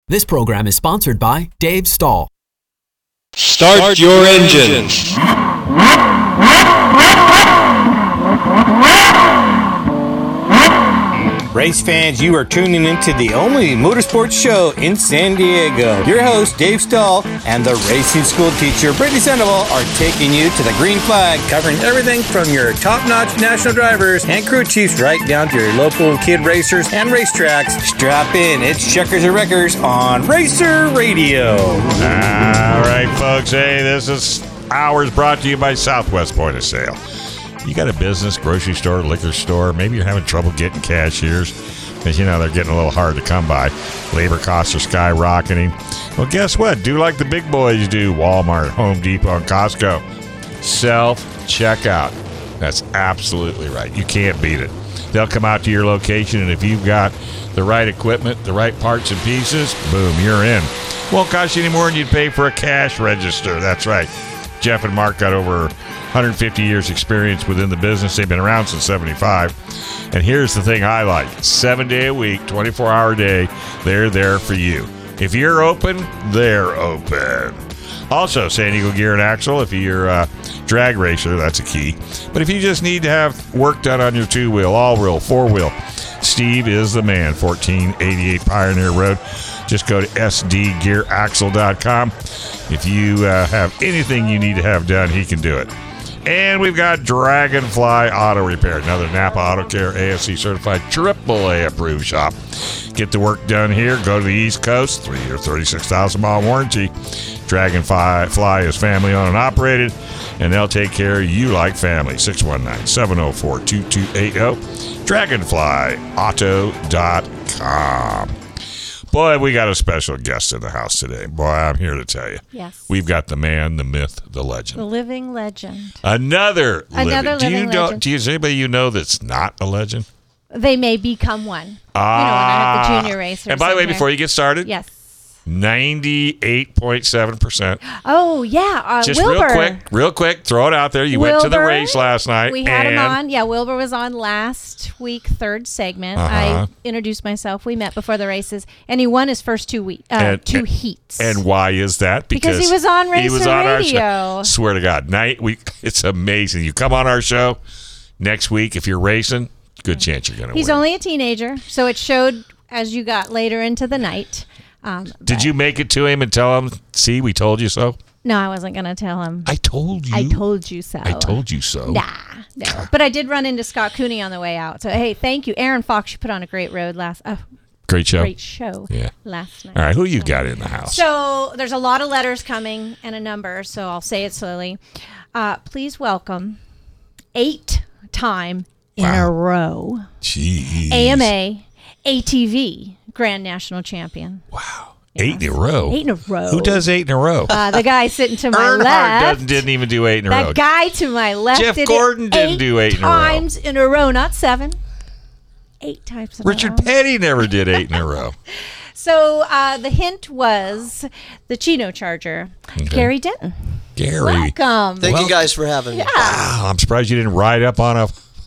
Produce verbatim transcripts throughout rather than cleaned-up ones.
This program is sponsored by Dave Stahl. Start, Start your, your engines. Race fans, you are tuning into the only motorsports show in San Diego. Your host, Dave Stahl, and the racing school teacher, Brittany Sandoval, are taking you to the green flag, covering everything from your top-notch national drivers and crew chiefs right down to your local kid racers and racetracks. Strap in. It's Checkers and Wreckers on Racer Radio. All right, folks. Hey, this is Hours brought to you by Southwest Point of Sale. You got a business, grocery store, liquor store, maybe you're having trouble getting cashiers because, you know, they're getting a little hard to come by. Labor costs are skyrocketing. Well, guess what? Do like the big boys do. Walmart, Home Depot, and Costco. Self-checkout. That's absolutely right. You can't beat it. They'll come out to your location, and if you've got the right equipment, the right parts and pieces, boom, you're in. Won't cost you any more than you'd pay for a cash register. That's right. Jeff and Mark got over one hundred fifty years experience within the business. They've been around since seventy-five. And here's the thing I like. Seven day a week, twenty-four hour day, they're there for you. If you're open, they're open. Also, San Diego Gear and Axle, if you're a drag racer, that's a key. But if you just need to have work done on your two-wheel, all-wheel, four-wheel, Steve is the man. fourteen eighty-eight Pioneer Road. Just go to S D gear axle dot com. If you uh, have anything you need to have done, he can do it. And we've got Dragonfly Auto Repair, another Napa Auto Care A S C certified triple A approved shop. Get the work done here. Go to the East Coast, three-year, thirty-six thousand mile warranty. Dragonfly Fly is family owned and operated, and they'll take care of you like family. six one nine, seven oh four, two two eight oh. dragonfly auto dot com. Boy, we got a special guest in the house today. Boy, I'm here to tell you. Yes. We've got the man, the myth, the legend. The living legend. Another, Another living. Do you living know? legend. Do you, is anybody you know that's not a legend? They may become one. Ah. You know, when I have the junior racers. And by the way, in here. before you get started, Yes. ninety-eight point seven percent. Oh, yeah. Uh, Just Wilbur. real quick, real quick, throw it out there. You went to the Wilbur, race last night. We had and him on. Yeah, Wilbur was on last week, third segment. Uh-huh. I introduced myself. We met before the races, and he won his first two week, uh, And- two and- heats. And why is that? Because he was on he Racer was on our Radio. show. Swear to God, night we. It's amazing. You come on our show next week if you're racing. Good chance you're going to win. He's only a teenager, so it showed as you got later into the night. Um, Did you make it to him and tell him, see, we told you so? No, I wasn't going to tell him. I told you. I told you so. I told you so. Nah, no. But I did run into Scott Cooney on the way out. So, hey, thank you. Aaron Fox, you put on a great road last uh, Great show. Great show Yeah. last night. All right, who you got in the house? So there's a lot of letters coming and a number, so I'll say it slowly. Uh, please welcome eight time in Wow. a row Jeez. A M A A T V Grand National Champion. Wow. Eight in a row. Eight in a row. Who does eight in a row? Uh, the guy sitting to my Earnhardt left. doesn't, didn't even do eight in a that row. guy to my left. Jeff did Gordon it didn't eight do eight in a row. times in a row, not seven. Eight times in a row. Richard Petty never did eight in a row. So uh, the hint was the Chino Charger, Okay. Gary Denton. Gary. Welcome. Thank Well- you guys for having me. Yeah. Wow, I'm surprised you didn't ride up on a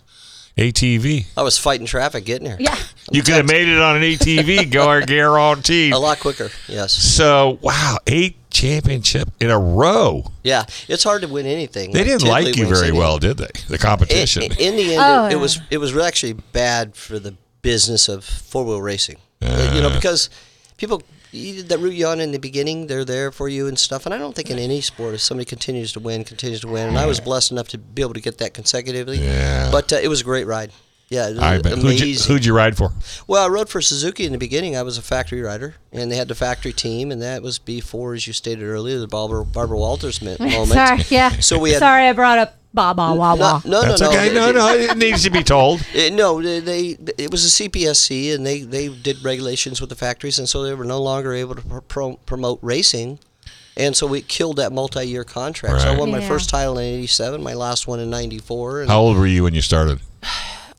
A T V. I was fighting traffic getting here. Yeah. You could have made it on an A T V, guaranteed. A lot quicker, yes. So, wow, eight championship in a row. Yeah, it's hard to win anything. They didn't Tiddly like you wins very anything. well, did they? The competition. In, in the end, Oh, it, it yeah. was it was actually bad for the business of four wheel racing. Uh, you know, because people you- that root you on in the beginning, they're there for you and stuff. And I don't think in any sport, if somebody continues to win, continues to win, and I was blessed enough to be able to get that consecutively. Yeah. But uh, it was a great ride. Yeah, it was I bet. Who'd amazing. you, who'd you ride for? Well, I rode for Suzuki in the beginning. I was a factory rider, and they had the factory team, and that was before, as you stated earlier, the Barbara, Barbara Walters mi- moment. Sorry, yeah. So we had Sorry, I brought up ba ba wah wah. no, no, That's no, okay. No, no, no, it needs to be told. Uh, no, they, they it was a C P S C, and they, they did regulations with the factories, and so they were no longer able to pr- pro- promote racing, and so we killed that multi-year contract. So I Right. won my Yeah. first title in eighty-seven, my last one in ninety-four. And How old were you when you started?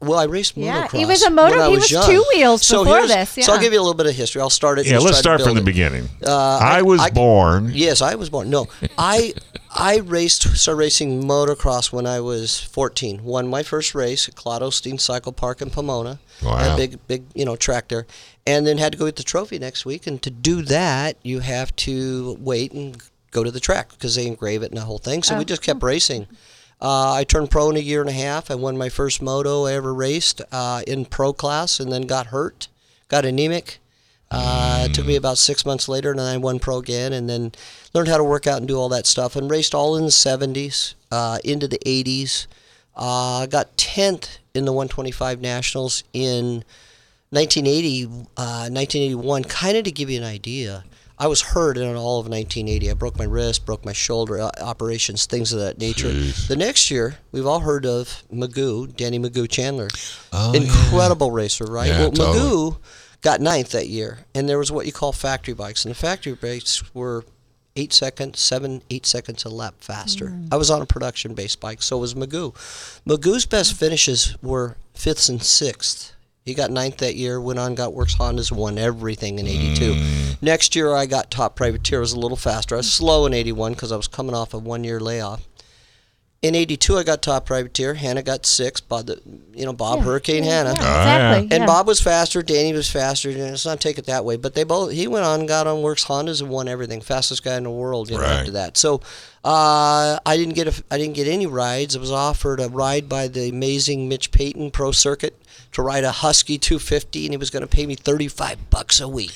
well, I raced Yeah, motocross. he was a motor- when I he was was young. two wheels so before here's- this, So I'll yeah. give you a little bit of history. I'll start it. Yeah, just let's try to start build from the it. beginning. Uh, I, was I- born. Yes, I was born. No, I I raced, started racing motocross when I was fourteen. Won my first race at Claude Osteen Cycle Park in Pomona. Wow. A big, big, you know, track there. And then had to go get the trophy next week. And to do that, you have to wait and go to the track because they engrave it and the whole thing. So we just kept racing. Uh, I turned pro in a year and a half. I won my first moto I ever raced uh, in pro class and then got hurt, got anemic. Uh, it took me about six months later, and then I won pro again, and then learned how to work out and do all that stuff, and raced all in the seventies, uh, into the eighties. I uh, got tenth in the one twenty-five Nationals in nineteen eighty, uh, nineteen eighty-one. Kind of to give you an idea, I was hurt in all of nineteen eighty. I broke my wrist, broke my shoulder, uh, operations, things of that nature. Jeez. The next year, we've all heard of Magoo, Danny Magoo Chandler. Oh, Incredible racer, right? Yeah, well, totally. Magoo got ninth that year, and there was what you call factory bikes, and the factory bikes were eight seconds, seven, eight seconds a lap faster. Mm. I was on a production-based bike, so was Magoo. Magoo's best finishes were fifth and sixth. He got ninth that year, went on, got Works Hondas, won everything in eighty-two. Mm. Next year, I got top privateer, was a little faster. I was slow in eighty-one because I was coming off a one-year layoff. In eighty-two, I got top privateer. Hannah got sixth. Bob, the, you know, Bob Yeah, Hurricane yeah, Hannah. yeah, exactly. And yeah. Bob was faster, Danny was faster. You know, let's not take it that way, but they both. He went on, and got on Works Hondas, and won everything. Fastest guy in the world. You know, Right. after that. So, uh, I didn't get a, I didn't get any rides. I was offered a ride by the amazing Mitch Payton Pro Circuit to ride a Husky two fifty, and he was going to pay me thirty-five bucks a week.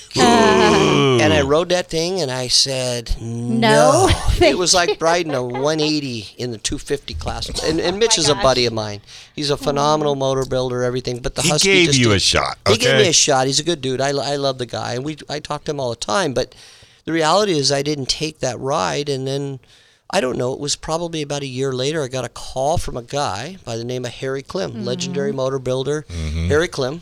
And I rode that thing, and I said no. No. It was like riding a one eighty in the two fifty class. And, and Mitch is a gosh. buddy of mine. He's a phenomenal motor builder, everything. But the He Husky gave just you did- a shot, He gave okay? me a shot. He's a good dude. I, I love the guy, and we I talk to him all the time. But the reality is, I didn't take that ride, and then I don't know. It was probably about a year later. I got a call from a guy by the name of Harry Klim, legendary motor builder, Harry Klim.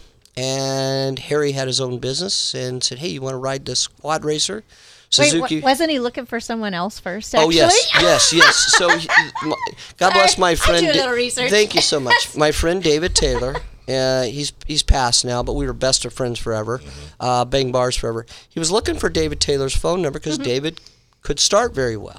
And Harry had his own business and said, "Hey, you want to ride this quad racer?" Wait, Suzuki. wa- wasn't he looking for someone else first? Oh Actually? yes, yes, yes. So, he, my, God bless my I friend. do a Da- little research. Thank you so much, my friend David Taylor. Uh, he's he's passed now, but we were best of friends forever. Uh, bang bars forever. He was looking for David Taylor's phone number because David could start very well,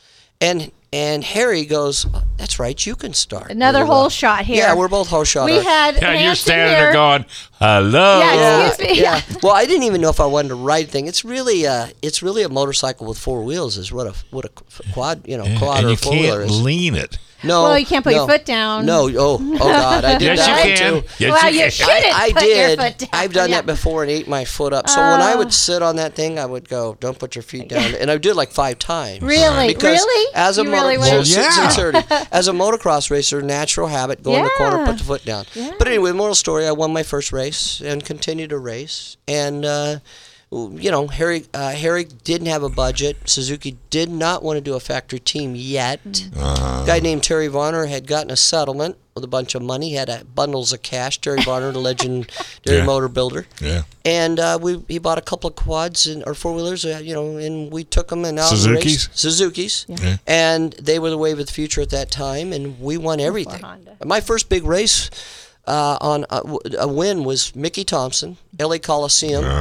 and and Harry goes, oh, "That's right, you can start." Another really whole well." shot here. Yeah, we're both whole shot. We had Yeah, you're Hanson standing here. there going, hello. Yeah, Yeah, Excuse me. yeah. Well, I didn't even know if I wanted to ride thing. It's really uh it's really a motorcycle with four wheels is what a what a quad, you know, Yeah, quad and or you a four wheeler can't is. lean it. No. Well, you can't put your no. foot down. No. Oh, oh God, I did Yes, that you one can. too. Yes, well, you you can. shouldn't I put did. your foot down. I've done Yeah. that before and ate my foot up. So when I Oh. would sit on that thing, I would go, "Don't put your feet down," and I would do it like five times. Really? Because Really? as a You motor- really well, would? sin- Yeah. sincerity, as a motocross racer, natural habit, go in the corner, Yeah. put the foot down. Yeah. But anyway, moral story: I won my first race and continued to race, and. Uh, you know, Harry uh, Harry didn't have a budget. Suzuki did not want to do a factory team yet. Uh-huh. A guy named Terry Varner had gotten a settlement with a bunch of money. He had uh, bundles of cash. Terry Varner, the legendary Yeah. motor builder. Yeah. And uh, we he bought a couple of quads and or four wheelers, uh, you know, and we took them and out and Suzukis? raced. Suzuki's. Yeah. And they were the wave of the future at that time, and we won everything. Honda. My first big race uh, on a, a win was Mickey Thompson, L A Coliseum. Uh,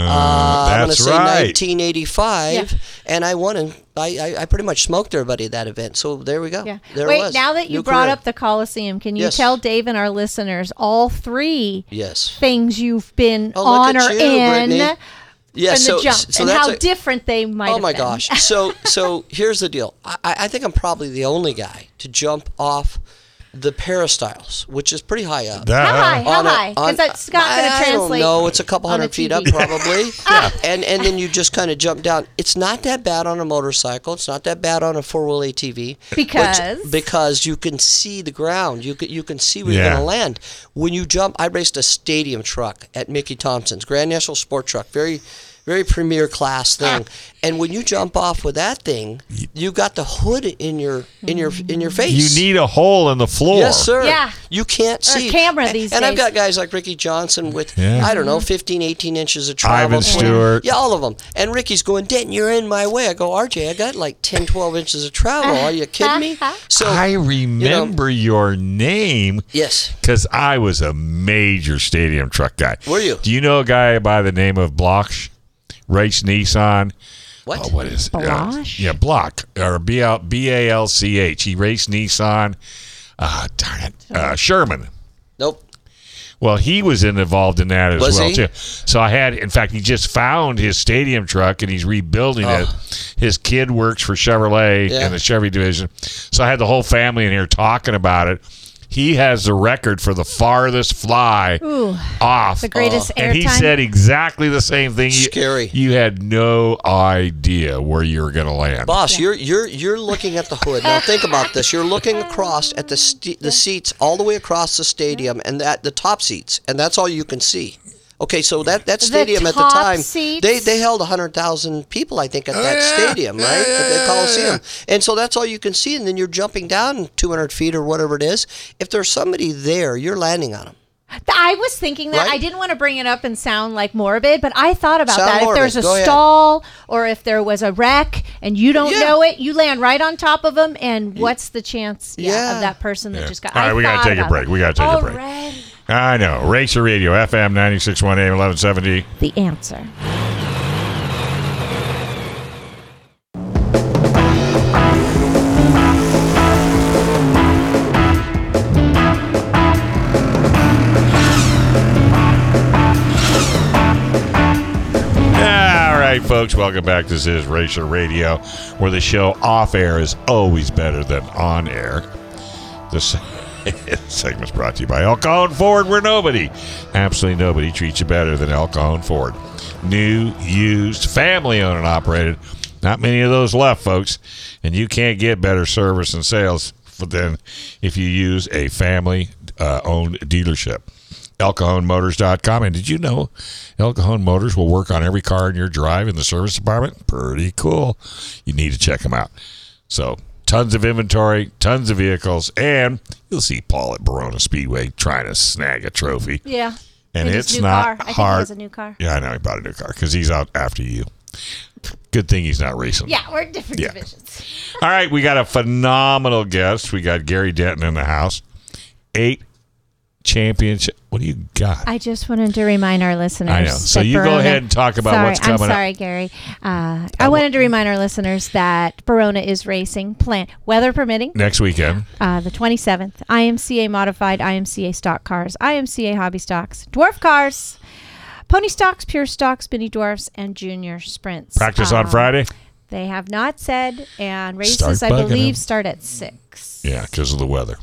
Uh, I'm going to that's say right. nineteen eighty-five, Yeah. and I won, and I, I, I pretty much smoked everybody at that event. So there we go. Yeah. There Wait, it was. now that you New brought career. up the Coliseum, can you Yes. tell Dave and our listeners all three Yes. things you've been Oh, look on at or you, in Brittany. Yeah, from so, the jump, so and that's how a- different they might Oh have my been. gosh! So so here's the deal. I, I think I'm probably the only guy to jump off the peristyles, which is pretty high up. That- How high? How On a- high? Because on- that's not going to I translate. don't know. It's a couple on hundred the feet T up, V. probably. And and then you just kind of jump down. It's not that bad on a motorcycle. It's not that bad on a four wheel A T V. Because? Which- because you can see the ground. You can you can see where Yeah. you're going to land. When you jump, I raced a stadium truck at Mickey Thompson's Grand National Sport Truck. Very very premier class thing. And when you jump off with that thing, you got the hood in your in your in your face. You need a hole in the floor. Yes, sir. Yeah. You can't Or a see. camera these and, And I've days. got guys like Ricky Johnson with, Yeah. I don't know, fifteen, eighteen inches of travel. Ivan Stewart. Yeah, all of them. And Ricky's going, Denton, you're in my way. I go, R J, I got like ten, twelve inches of travel. Are you kidding me? So I remember your name. Yes. Because I was a major stadium truck guy. Were you? Do you know a guy by the name of Bloch? Race Nissan. What? Oh, what is it? Uh, Bloch? yeah, Bloch. Or B L B A L C H. He raced Nissan. Uh, darn it. Uh, Sherman. Nope. Well, he was involved in that as Was well, he? too. So I had, in fact, he just found his stadium truck and he's rebuilding Oh. it. His kid works for Chevrolet Yeah. in the Chevy division. So I had the whole family in here talking about it. He has the record for the farthest fly Ooh, off. the greatest and he airtime. said exactly the same thing. You- Scary. You, had no idea where you were going to land. Boss, you're you're you're looking at the hood. Now think about this. You're looking across at the st- the seats all the way across the stadium and that the top seats, and that's all you can see. Okay, so that, that stadium at the top time, seats? they they held one hundred thousand people, I think, at that stadium, right? At the Coliseum. And so that's all you can see, and then you're jumping down two hundred feet or whatever it is. If there's somebody there, you're landing on them. I was thinking that. Right? I didn't want to bring it up and sound like morbid, but I thought about Sound that. morbid. If there's a Go ahead. stall or if there was a wreck and you don't Yeah. know it, you land right on top of them, and what's the chance yeah, Yeah. of that person that Yeah. just got All right, I we gotta thought take a about break. that. We gotta take a break. Already. I know. Racer Radio, F M ninety-six point one A M, eleven seventy. The answer. All right, folks, welcome back. This is Racer Radio, where the show off air is always better than on air. This segment's brought to you by El Cajon Ford, where nobody, absolutely nobody, treats you better than El Cajon Ford. New, used, family owned and operated. Not many of those left, folks. And you can't get better service and sales than if you use a family uh, owned dealership. El Cajon Motors dot com. And did you know El Cajon Motors will work on every car in your drive in the service department? Pretty cool. You need to check them out. So, tons of inventory, tons of vehicles, and you'll see Paul at Barona Speedway trying to snag a trophy. Yeah. And In his it's new not car. I think he hard. has a new car. Yeah, I know he bought a new car because he's out after you. Good thing he's not racing. Yeah, we're in different Yeah. divisions. All right, we got a phenomenal guest. We got Gary Denton in the house. Eight championship. What do you got? I just wanted to remind our listeners. I know. So that you go Barona- ahead and talk about sorry, what's coming up. I'm sorry, Gary. Uh, I wanted to remind our listeners that Barona is racing, plan weather permitting, Next weekend. uh, the twenty-seventh. I M C A modified, I M C A stock cars, I M C A hobby stocks, dwarf cars, pony stocks, pure stocks, mini dwarfs, and junior sprints. Practice on Um, Friday? They have not said, and Start races, I bugging believe, them. start at six. Yeah, because of the weather.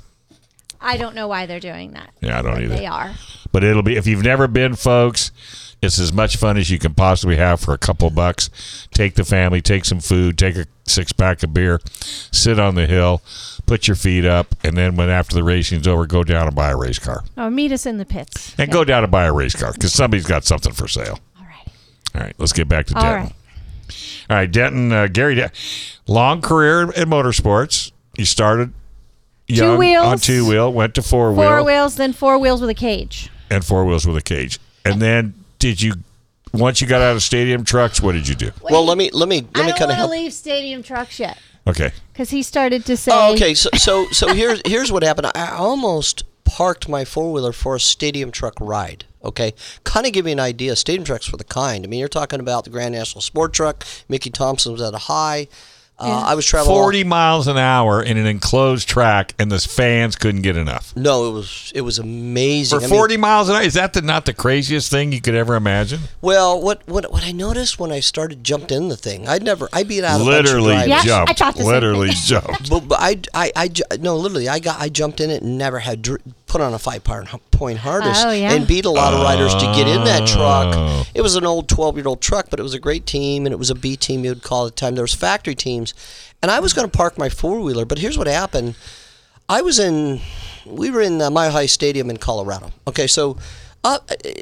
I don't know why they're doing that. Yeah, I don't but either. They are. But it'll be, if you've never been, folks, it's as much fun as you can possibly have for a couple bucks. Take the family, take some food, take a six pack of beer, sit on the hill, put your feet up, and then when after the racing's over, go down and buy a race car. Oh, meet us in the pits. And Yeah. go down and buy a race car because somebody's got something for sale. All right. All right, let's get back to All Denton. right. All right, Denton, uh, Gary, De- long career in motorsports. You started young wheels. on two wheel, went to four, Four wheel, wheels, then four wheels with a cage. and four wheels with a cage. And then did you, once you got out of stadium trucks, what did you do? Well, let me let me let I me don't kind of want to help. leave stadium trucks yet Okay. because he started to say. Oh, okay. So so so here's here's what happened. I almost parked my four wheeler for a stadium truck ride. Okay, kind of give you an idea. Stadium trucks were the kind. I mean, you're talking about the Grand National Sport Truck. Mickey Thompson was at a high. Uh, I was traveling forty miles an hour in an enclosed track, and the fans couldn't get enough. No, it was it was amazing. For I mean, forty miles an hour, is that the, not the craziest thing you could ever imagine? well, what what what I noticed when I started jumped in the thing, I'd never I beat out a Literally bunch of Yeah, drivers. I jumped. thought the same Literally thing. jumped. But, but I, I, I ju- no, literally, I got I jumped in it and never had dr- put on a five point harness Oh, yeah. and beat a lot of riders to get in that Oh. truck. It was an old twelve year old truck, but it was a great team, and it was a B team. You would call it at the time. There was factory teams, and I was going to park my four wheeler. But here's what happened: I was in, we were in uh, Mile High Stadium in Colorado. Okay, so Uh,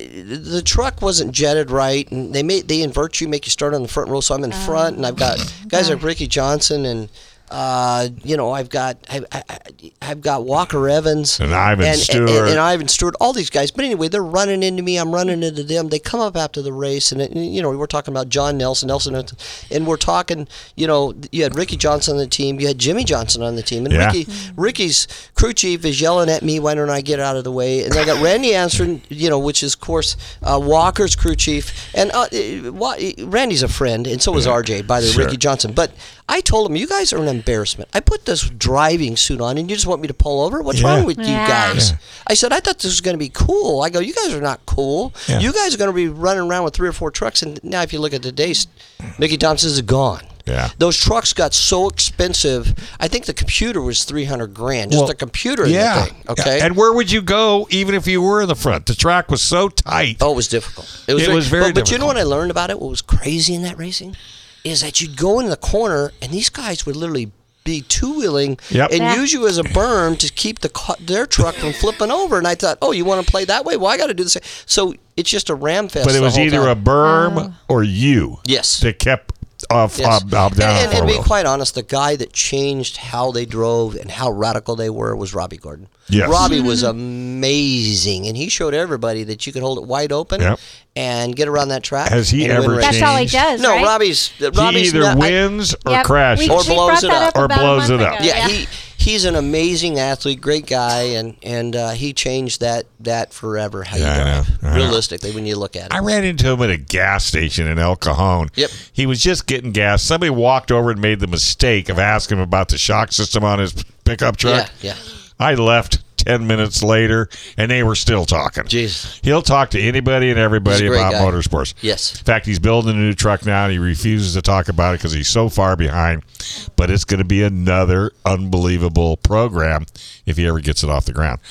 the truck wasn't jetted right, and they made they invert you, make you start on the front row. So I'm in front, and I've got guys like Ricky Johnson and. Uh, you know, I've got I, I, I've got Walker Evans and Ivan and, Stewart and, and Ivan Stewart, all these guys. But anyway, they're running into me. I'm running into them. They come up after the race, and, it, you know, we're talking about John Nelson, Nelson, and we're talking. You know, you had Ricky Johnson on the team. You had Jimmy Johnson on the team, and yeah. Ricky, Ricky's crew chief is yelling at me. Why don't I get out of the way? And I got Randy Anston, you know, which is of course uh, Walker's crew chief, and uh, Randy's a friend, and so was R J, by the way, Sure. Ricky Johnson. But I told him, you guys are an embarrassment. I put this driving suit on, and you just want me to pull over? What's Yeah. wrong with you Yeah. guys? Yeah. I said, I thought this was going to be cool. I go, you guys are not cool. Yeah. You guys are going to be running around with three or four trucks, and now if you look at today's, Mickey Thompson is gone. Yeah. Those trucks got so expensive. I think the computer was three hundred grand. Just Well, the computer in yeah. the thing. Okay. And where would you go even if you were in the front? The track was so tight. Oh, it was difficult. It was, It very, was very but, but you know difficult. what I learned about it? What was crazy in that racing is that you'd go in the corner, and these guys would literally be two-wheeling Yep. and Yeah. use you as a berm to keep the ca- their truck from flipping over. And I thought, oh, you want to play that way? Well, I got to do the same. So it's just a ram fest. But it the was whole either time. a berm Oh. or you. Yes. That kept off, Yes. up, up, down. and, and, four and be wheels. quite honest, the guy that changed how they drove and how radical they were was Robbie Gordon. Yes. Robbie was amazing, and he showed everybody that you could hold it wide open Yep. and get around that track. Has he and win ever races. That's all he changed? does, No, right? Robbie's He Robbie's either not, I- wins or Yep. crashes. We, Or we blows brought it that up. up Or about a blows month it up. ago, yeah, he he's an amazing athlete, great guy, and and uh, he changed that that forever. How Yeah, I you know, drive, I know. realistically, when you look at it. I ran into him at a gas station in El Cajon. Yep. He was just getting gas. Somebody walked over and made the mistake of asking him about the shock system on his pickup truck. Yeah, yeah. I left ten minutes later, and they were still talking. Jeez. He'll talk to anybody and everybody He's a great about guy. motorsports. Yes. In fact, he's building a new truck now, and he refuses to talk about it because he's so far behind. But it's going to be another unbelievable program if he ever gets it off the ground.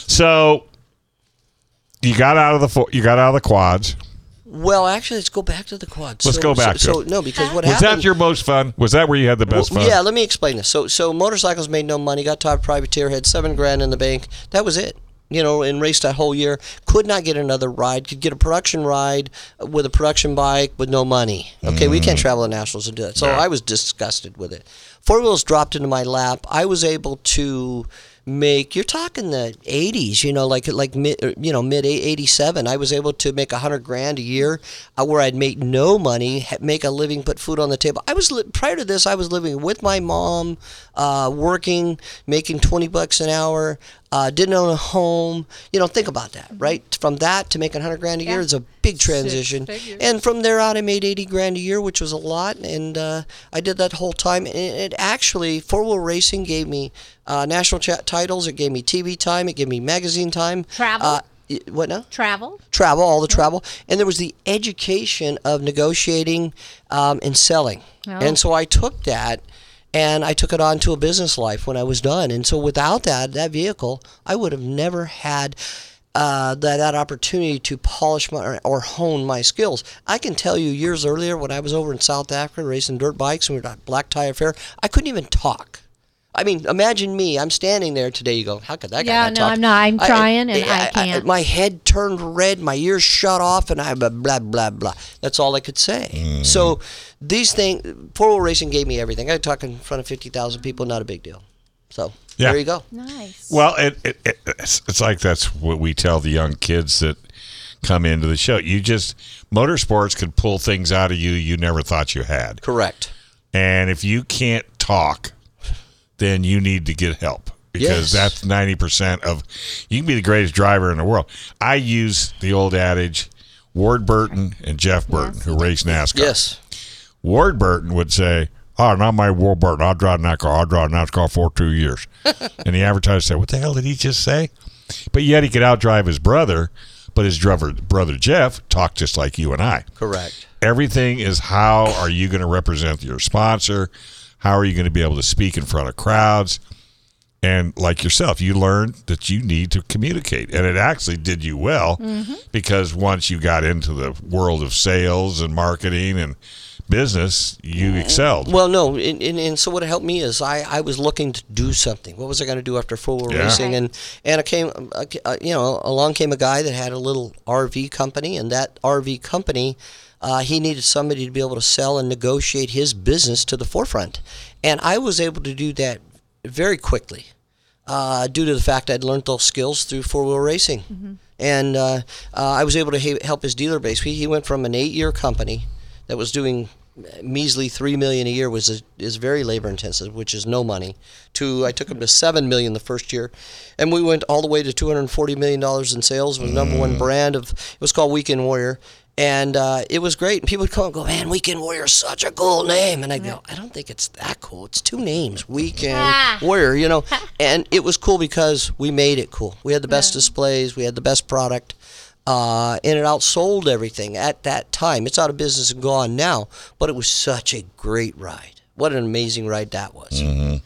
So you got out of the fo- you got out of the quads. Well, actually, let's go back to the quads. Let's so, go back So, to so it. no, because what Was happened? that your most fun? Was that where you had the best Well, fun? yeah, let me explain this. So, so motorcycles made no money. Got top privateer, had seven grand in the bank. That was it. You know, and raced that whole year. Could not get another ride. Could get a production ride with a production bike with no money. Okay, we can't travel the nationals and do that. So Yeah. I was disgusted with it. Four wheels dropped into my lap. I was able to make. You're talking the eighties. You know, like like mid. You know, mid eighty-seven. I was able to make a hundred grand a year, uh, where I'd make no money, ha- make a living, put food on the table. I was li- prior to this. I was living with my mom, uh, working, making twenty bucks an hour. Uh, didn't own a home. You know, think about that, right? From that to making a hundred grand a year Yeah. is a big transition. And from there out, I made eighty grand a year, which was a lot. And uh, I did that whole time. And it actually, four wheel racing gave me uh, national cha- titles. It gave me T V time. It gave me magazine time. Travel? Uh, y- what now? Travel. Travel, all the travel. And there was the education of negotiating um, and selling. Oh. And so I took that. And I took it on to a business life when I was done. And so without that, that vehicle, I would have never had uh, that, that opportunity to polish my or, or hone my skills. I can tell you years earlier when I was over in South Africa racing dirt bikes and we were at Black Tie Affair, I couldn't even talk. I mean, imagine me. I'm standing there today. You go, how could that guy Yeah, not no, talk? I'm not. I'm trying and I can't. My head turned red. My ears shut off, and I blah blah blah blah. That's all I could say. Mm. So these things, four wheel racing gave me everything. I talk in front of fifty thousand people, not a big deal. So Yeah. there you go. Nice. Well, it, it, it it's, it's like that's what we tell the young kids that come into the show. You just motorsports could pull things out of you you never thought you had. Correct. And if you can't talk, then you need to get help because Yes. that's ninety percent of you can be the greatest driver in the world. I use the old adage, Ward Burton and Jeff Burton, who race NASCAR. Yes. Ward Burton would say, "Oh, not my Ward Burton. I'll drive NASCAR. I'll drive NASCAR for two years." And the advertiser said, "What the hell did he just say?" But yet he could outdrive his brother, but his brother, brother Jeff talked just like you and I. Correct. Everything is how are you going to represent your sponsor? How are you going to be able to speak in front of crowds? And like yourself, you learned that you need to communicate. And it actually did you well Mm-hmm. because once you got into the world of sales and marketing and business, you excelled. Well, no, and, and, and so what helped me is I, I was looking to do something. What was I going to do after four-wheel Yeah. racing? Right. And and it came, uh, uh, you know, along came a guy that had a little R V company, and that R V company, uh, he needed somebody to be able to sell and negotiate his business to the forefront, and I was able to do that very quickly, uh, due to the fact I'd learned those skills through four-wheel racing, mm-hmm. and uh, uh, I was able to ha- help his dealer base. He, he went from an eight-year company that was doing measly three million a year, was a, is very labor intensive, which is no money, to I took him to seven million the first year, and we went all the way to two hundred forty million dollars in sales. It was number one brand of, it was called Weekend Warrior, and uh, it was great. And people would come and go, man, Weekend Warrior is such a cool name, and I go, I don't think it's that cool. It's two names, Weekend Ah. Warrior, you know, and it was cool because we made it cool. We had the best displays, we had the best product. Uh, and it outsold everything at that time. It's out of business and gone now, but it was such a great ride. What an amazing ride that was. Mm-hmm.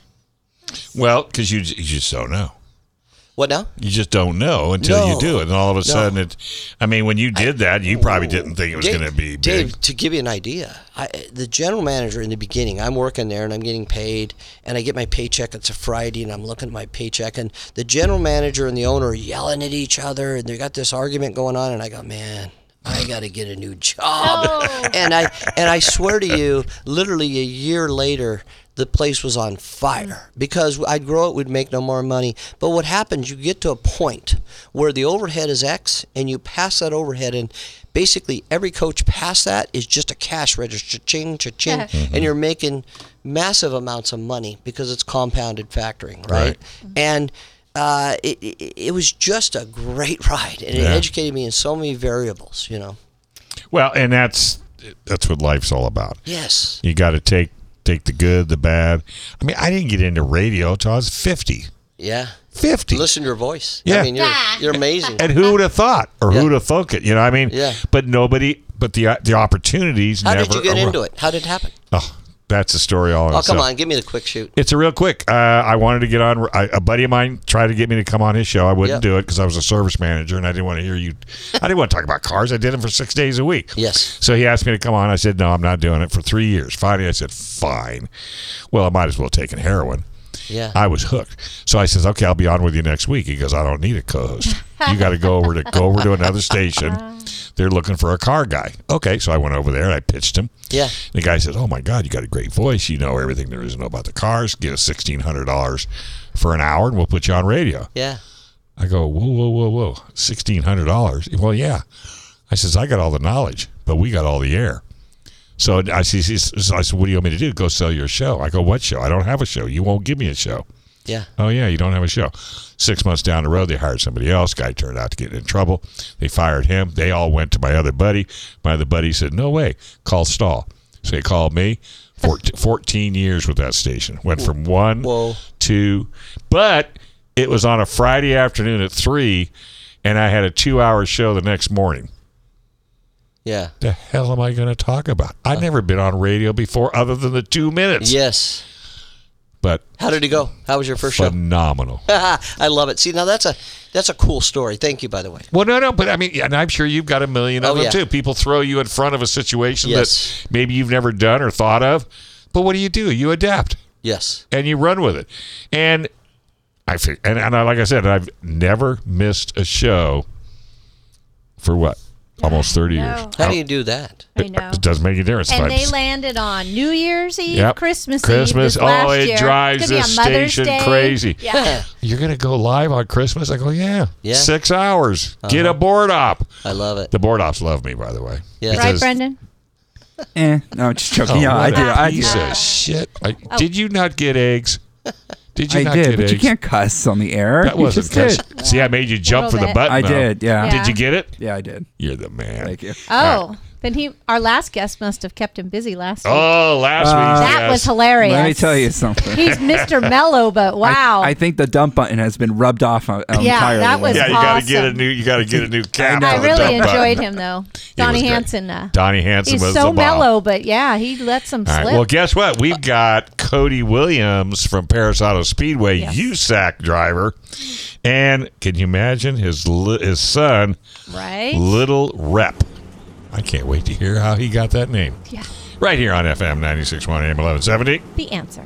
Well, because you, you just don't know. What now? You just don't know until No. you do it. And all of a No. sudden, it, I mean, when you did that, you probably didn't think it was Dave- going to be big. Dave, to give you an idea, I, the general manager in the beginning, I'm working there and I'm getting paid, and I get my paycheck. It's a Friday, and I'm looking at my paycheck, and the general manager and the owner are yelling at each other, and they got this argument going on, and I go, man, I got to get a new job. And I and I swear to you, literally a year later, the place was on fire because I'd grow it, we'd make no more money. But what happens, you get to a point where the overhead is X, and you pass that overhead, and basically every coach past that is just a cash register, cha-ching, cha-ching, Mm-hmm. and you're making massive amounts of money because it's compounded factoring, right? Right. And uh, it, it, it was just a great ride, and it Yeah. educated me in so many variables, you know. Well, and that's that's what life's all about. Yes. You got to take take the good, the bad. I mean, I didn't get into radio until I was fifty. Yeah. fifty. Listen to your voice. Yeah. I mean, you're, you're amazing. And who would have thought, or Yeah. who would have thunk it? You know, I mean, Yeah. but nobody, but the the opportunities. How never did you get arose. into it? How did it happen? Oh, that's a story all. in Oh, come itself. on. Give me the quick shoot. It's a real quick. Uh, I wanted to get on. I, a buddy of mine tried to get me to come on his show. I wouldn't Yep. do it because I was a service manager and I didn't want to hear you. I didn't want to talk about cars. I did them for six days a week. Yes. So he asked me to come on. I said, no, I'm not doing it for three years. Finally, I said, fine. Well, I might as well have taken heroin. Yeah. I was hooked. So I says, okay, I'll be on with you next week. He goes, I don't need a co-host. You got to go over to go over to another station. They're looking for a car guy. Okay, so I went over there and I pitched him. Yeah. The guy says, oh my God, you got a great voice. You know everything there is to know about the cars. Give us sixteen hundred dollars for an hour and we'll put you on radio. Yeah. I go, whoa, whoa, whoa, whoa, sixteen hundred dollars? Well, yeah. I says, I got all the knowledge, but we got all the air. So I, see, so I said, what do you want me to do? Go sell your show. I go, what show? I don't have a show. You won't give me a show. Yeah. Oh, yeah, you don't have a show. Six months down the road, they hired somebody else. Guy turned out to get in trouble. They fired him. They all went to my other buddy. My other buddy said, no way, call Stahl. So he called me. fourteen, fourteen years with that station. Went from one Whoa. to, but it was on a Friday afternoon at three, and I had a two-hour show the next morning. Yeah. The hell am I going to talk about? I've never been on radio before other than the two minutes. Yes. But How did it go? How was your first show? phenomenal. I love it. See, now that's a that's a cool story. Thank you, by the way. Well, no, no, but I mean, and I'm sure you've got a million of Oh, them yeah. too. People throw you in front of a situation Yes. that maybe you've never done or thought of, but what do you do? You adapt Yes. and you run with it. And I think, and, and I, like I said, I've never missed a show for what, almost thirty No. years. How do you do that? I know. It doesn't make any difference. And If I they just- landed on New Year's Eve, Yep. Christmas, Christmas. Eve. This last Oh, it year. drives It's gonna this be on Mother's station Day. crazy. Yeah. You're going to go live on Christmas? I go, yeah. Yeah. Six hours. Get a board op. I love it. The board ops love me, by the way. Yeah. Right, Because- Brendan? Eh, no, just joking. Oh, yeah, I what did. a I piece did. of shit. I, Oh. Did you not get eggs? Did you I not did, get but eggs? you can't cuss on the air. That you wasn't just did. cuss. See, I made you jump Little for the bit. button. I though. did, yeah. Yeah. Did you get it? Yeah, I did. You're the man. Thank you. Oh, then he, our last guest must have kept him busy last week. Oh, last Uh, week's That guest. was hilarious. Let me tell you something. He's Mister Mellow, but wow. I, I think the dump button has been rubbed off um, Yeah, entirely. that was Yeah, you got to get a awesome. new. You got to get a new cap. I for the really dump enjoyed button. him, though. He Donnie was great. Hansen. Uh, Donnie Hansen he's was so the bomb. mellow, but yeah, he lets him All slip. right. Well, guess what? We've got Cody Williams from Paris Auto Speedway, Yes. U S A C driver, and can you imagine his li- his son, right? Little Rep? I can't wait to hear how he got that name. Yeah. right here on F M ninety-six point one A M eleven seventy. The Answer.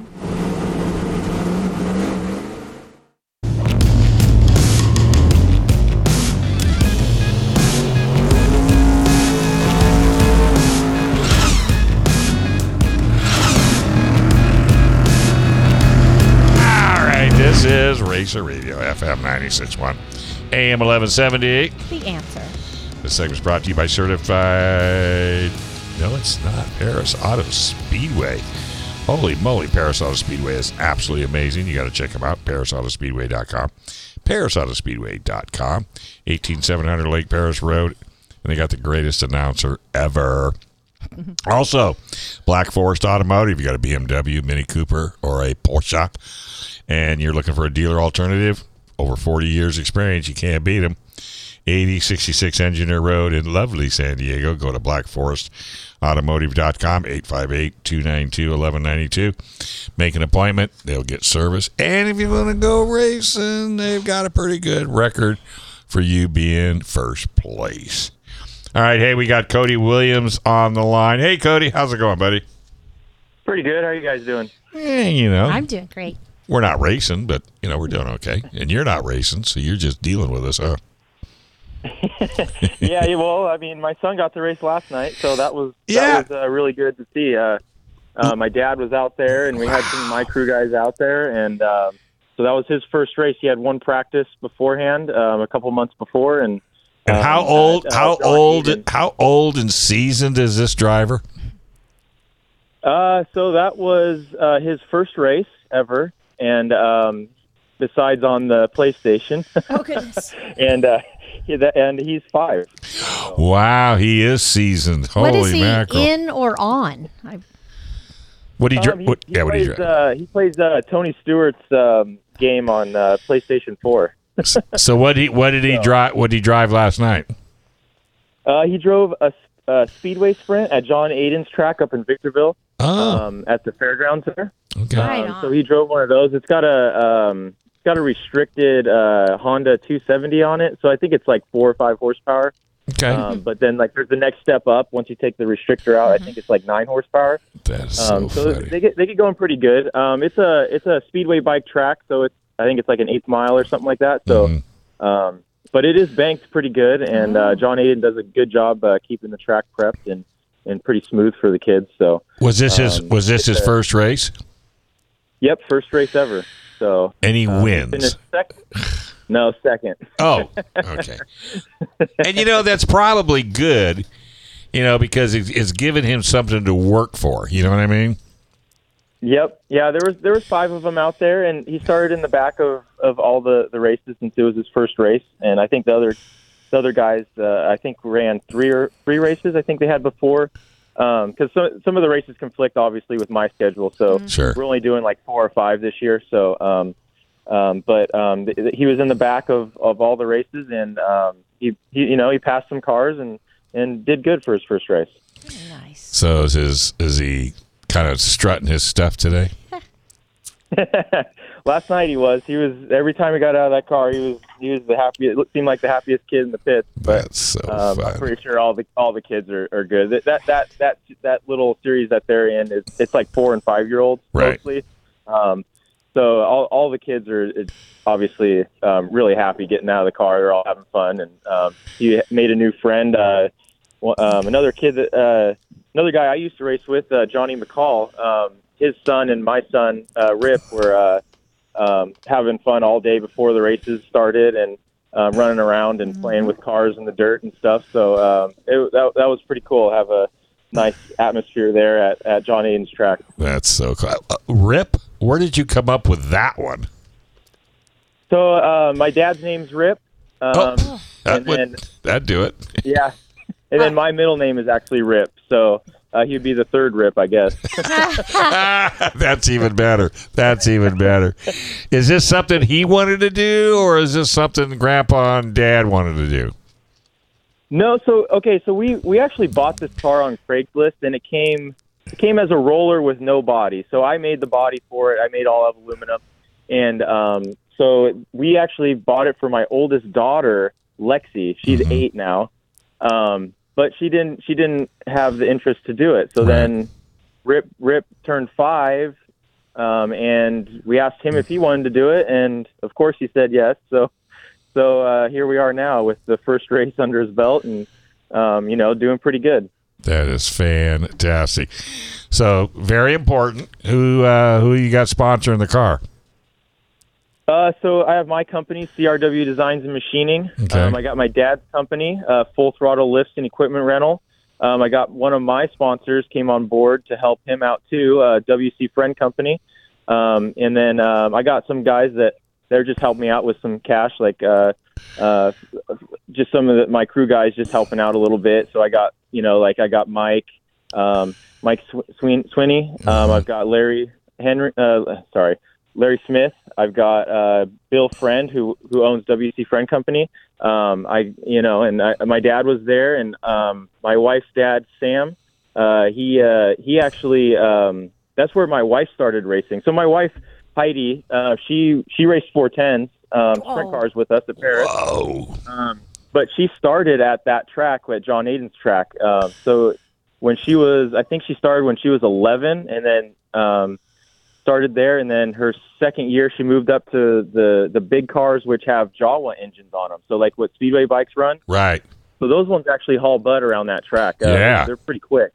This is Racer Radio, F M ninety-six point one, A M eleven seventy. The Answer. This segment is brought to you by Certified... No, it's not. Paris Auto Speedway. Holy moly, Paris Auto Speedway is absolutely amazing. You got to check them out, paris auto speedway dot com. paris auto speedway dot com. eighteen seven hundred Lake Paris Road. And they got the greatest announcer ever. Also, Black Forest Automotive. You got a B M W, Mini Cooper, or a Porsche, and you're looking for a dealer alternative, over forty years experience, you can't beat them. eighty sixty-six Engineer Road in lovely San Diego. Go to black forest automotive dot com, eight five eight, two nine two, one one nine two. Make an appointment. They'll get service. And if you want to go racing, they've got a pretty good record for you being first place. All right, hey, we got Cody Williams on the line. Hey, Cody, how's it going, buddy? Pretty good. How are you guys doing? Eh, you know. I'm doing great. We're not racing, but, you know, we're doing okay. And you're not racing, so you're just dealing with us, huh? yeah, well, I mean, my son got to race last night, so that was Yeah. that was uh, really good to see. Uh, uh, my dad was out there, and we had some of my crew guys out there, and uh, so that was his first race. He had one practice beforehand, um, a couple months before, and And how um, old, uh, how John old, Eden. how old and seasoned is this driver? Uh, so that was uh, his first race ever, and um, besides on the PlayStation, Oh, goodness. and uh, he, that, and he's five. Wow, he is seasoned. Holy What is he, mackerel! in or on? I, what did you? Um, he, what, he yeah, what did plays, you drive? uh, he plays uh, Tony Stewart's um, game on uh, PlayStation four. So what he? What did he drive? What did he drive last night? Uh, he drove a, a speedway sprint at John Aiden's track up in Victorville, Oh, um, at the fairgrounds there. okay. Right Um, on. so he drove one of those. It's got a um, it's got a restricted uh, Honda two seventy on it, so I think it's like four or five horsepower. Okay, Um, but then like there's the next step up once you take the restrictor out. I think it's like nine horsepower. that's so Um, so funny. they get they get going pretty good. Um, it's a it's a speedway bike track, so it's I think it's like an eighth mile or something like that. So, Mhm. um, but it is banked pretty good, and uh, John Aiden does a good job uh, keeping the track prepped and, and pretty smooth for the kids. So, Was this his? um, Was this his it's a- first race? yep, first race ever. So And he uh, wins. finished sec- no, second. Oh, okay. And you know that's probably good, you know, because it's, it's given him something to work for. You know what I mean? Yep. Yeah, there was there was five of them out there, and he started in the back of, of all the, the races since it was his first race. And I think the other the other guys, uh, I think ran three or three races. I think they had before, because some some of the races conflict obviously with my schedule. So Sure. we're only doing like four or five this year. So, um, um, but um, th- th- he was in the back of, of all the races, and um, he, he you know he passed some cars and, and did good for his first race. nice. So is his, is he kind of strutting his stuff today? Last night he was. He was every time he got out of that car, he was he was the happiest. It seemed like the happiest kid in the pits. But That's so um, I'm funny. pretty sure all the all the kids are, are good. That that that that that little series that they're in is it's like four and five year olds Right. mostly. Um, so all all the kids are it's obviously um, really happy getting out of the car. They're all having fun, and um, he made a new friend. Uh, well, um, another kid that uh, another guy I used to race with, uh, Johnny McCall. Um, his son and my son uh, Rip were. Uh, Um, having fun all day before the races started, and um, running around and playing with cars in the dirt and stuff. So um, it, that, that was pretty cool. Have a nice atmosphere there at, at John Aiden's track. That's so cool. Uh, Rip, where did you come up with that one? So uh, my dad's name's Rip. Um, Oh, that and would, then, that'd do it. yeah. And then my middle name is actually Rip. So uh, he'd be the third Rip, I guess. That's even better. That's even better. Is this something he wanted to do, or is this something Grandpa and Dad wanted to do? No, so okay, so we, we actually bought this car on Craigslist, and it came it came as a roller with no body. So I made the body for it. I made all of aluminum, and um, so we actually bought it for my oldest daughter, Lexi. She's eight now, um, but she didn't she didn't have the interest to do it. So Right. then Rip Rip turned five, um, and we asked him if he wanted to do it, and of course he said yes. So so uh, here we are now with the first race under his belt, and um, you know, doing pretty good. That is fantastic. So very important. Who uh, who you got sponsoring the car? Uh, so I have my company, C R W Designs and Machining. Okay. Um, I got my dad's company, uh, Full Throttle Lifts and Equipment Rental. Um, I got one of my sponsors came on board to help him out too, uh, W C Friend Company. Um, and then um, I got some guys that they're just helping me out with some cash, like uh, uh, just some of the, my crew guys just helping out a little bit. So I got, you know, like I got Mike, um, Mike Sw- Swin- Swinney. Um, I've got Larry Henry. Uh, sorry. Larry Smith. I've got uh, Bill Friend, who who owns W C Friend Company. Um, I you know, and I, my dad was there, and um, my wife's dad, Sam. Uh, he uh, he actually um, that's where my wife started racing. So my wife Heidi, uh, she she raced four tens um, sprint Oh. cars with us at Paris. Whoa. Um, but she started at that track, at John Aiden's track. Um, so when she was, I think she started when she was eleven, and then. Um, started there, and then her second year she moved up to the the big cars which have Jawa engines on them, so like what speedway bikes run. Right. So those ones actually haul butt around that track. Uh, Yeah. they're pretty quick.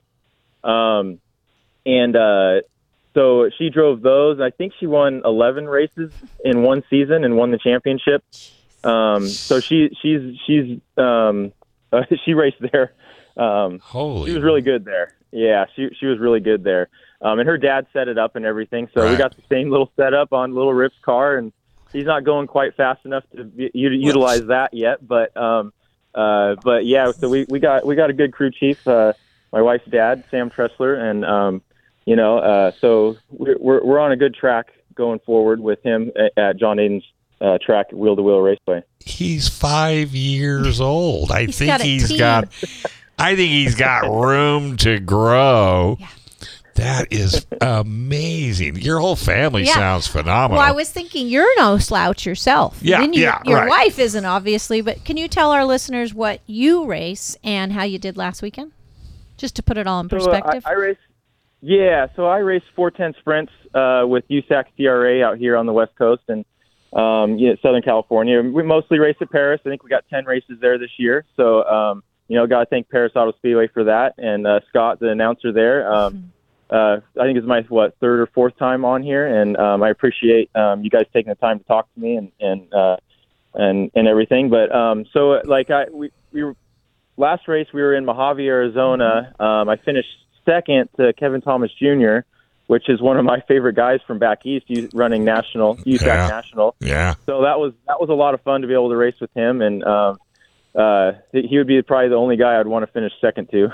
Um, and uh, so she drove those. I think she won eleven races in one season and won the championship. Um, so she she's she's um, uh, she raced there. Um, Holy. she was really good there. Yeah, she she was really good there. Um, and her dad set it up and everything, so Right. we got the same little setup on little Rip's car, and he's not going quite fast enough to u- utilize that yet. But um, uh, but yeah, so we, we got we got a good crew chief, uh, my wife's dad, Sam Tressler, and um, you know, uh, so we're we're we're on a good track going forward with him at, at John Aiden's uh, track, Wheel to Wheel Raceway. He's five years old. I He's think got a he's team. got. I think he's got room to grow. Yeah. That is amazing. Your whole family Yeah. sounds phenomenal. Well, I was thinking you're no slouch yourself. Yeah, Then you, yeah, Your right. wife isn't, obviously, but can you tell our listeners what you race and how you did last weekend? Just to put it all in So, uh, perspective. I, I race, yeah. So I race four ten sprints uh, with U S A C C R A out here on the West Coast and um, yeah, Southern California. We mostly race at Paris. I think we got ten races there this year. So um, you know, got to thank Paris Auto Speedway for that, and uh, Scott, the announcer there. Um, uh, I think it's my what third or fourth time on here, and um, I appreciate um, you guys taking the time to talk to me and and uh, and and everything. But um, so like I we we were, last race we were in Mojave, Arizona. Um, I finished second to Kevin Thomas Junior, which is one of my favorite guys from back east, he's running national U S A C Yeah. national. yeah. So that was that was a lot of fun to be able to race with him, and um, uh, he would be probably the only guy I'd want to finish second to.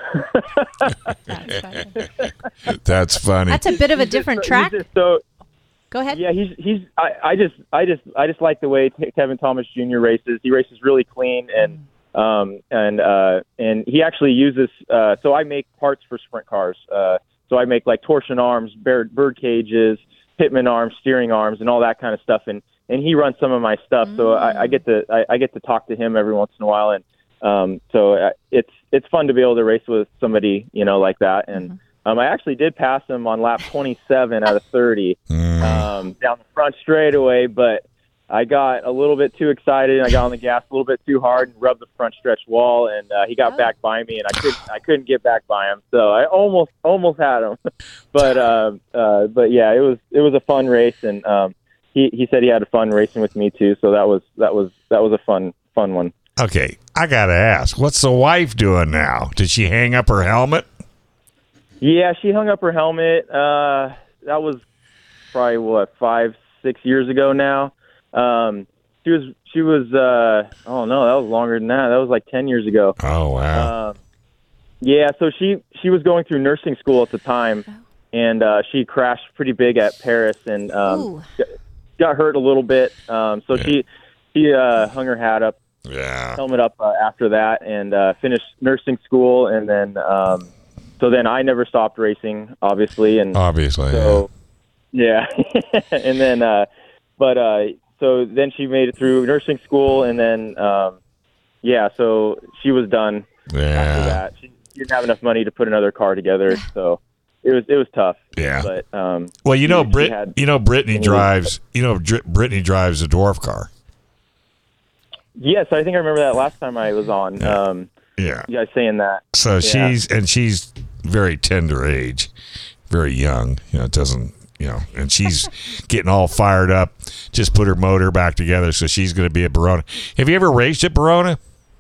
That's funny. That's funny. That's a bit of a different He's track. just so Go ahead. yeah, he's he's. I, I just I just I just like the way T- Kevin Thomas Junior races. He races really clean, and um and uh and he actually uses. Uh, so I make parts for sprint cars. Uh, so I make like torsion arms, bird, bird cages, pitman arms, steering arms, and all that kind of stuff. And and he runs some of my stuff. So I, I get to I, I get to talk to him every once in a while, and um so uh, it's it's fun to be able to race with somebody, you know, like that. And um, I actually did pass him on lap twenty-seven out of thirty. Um, down the front straightaway, but I got a little bit too excited and I got on the gas a little bit too hard and rubbed the front stretch wall, and uh, he got Oh. back by me, and I couldn't I couldn't get back by him, so I almost almost had him, but uh, uh, but yeah, it was it was a fun race, and um, he he said he had fun racing with me too, so that was that was that was a fun fun one. Okay, I gotta ask, what's the wife doing now? Did she hang up her helmet? Yeah, she hung up her helmet. Uh, that was probably what five, six years ago now. Um, she was she was. Uh, oh no, that was longer than that. That was like ten years ago. Oh wow. Um, yeah, so she she was going through nursing school at the time, and uh, she crashed pretty big at Paris and um, Ooh. got, got hurt a little bit. Um, so she she uh, hung her hat up, yeah. helmet up uh, after that, and uh, finished nursing school, and then um, so then I never stopped racing, obviously, and Obviously. so yeah, and then uh, but uh, so then she made it through nursing school, and then um, yeah, so she was done yeah. after yeah. that. She didn't have enough money to put another car together, so it was it was tough. Yeah. But um, Well, you know, she- she Brit, had- you know, Brittany she was- drives. You know, Dr- Brittany drives a dwarf car. Yes, I think I remember that last time I was on. Yeah. Um, Yeah. you guys saying that. So Yeah. she's and she's very tender age, very young. You know, it doesn't. You know, and she's getting all fired up. Just put her motor back together, so she's going to be at Barona. Have you ever raced at Barona?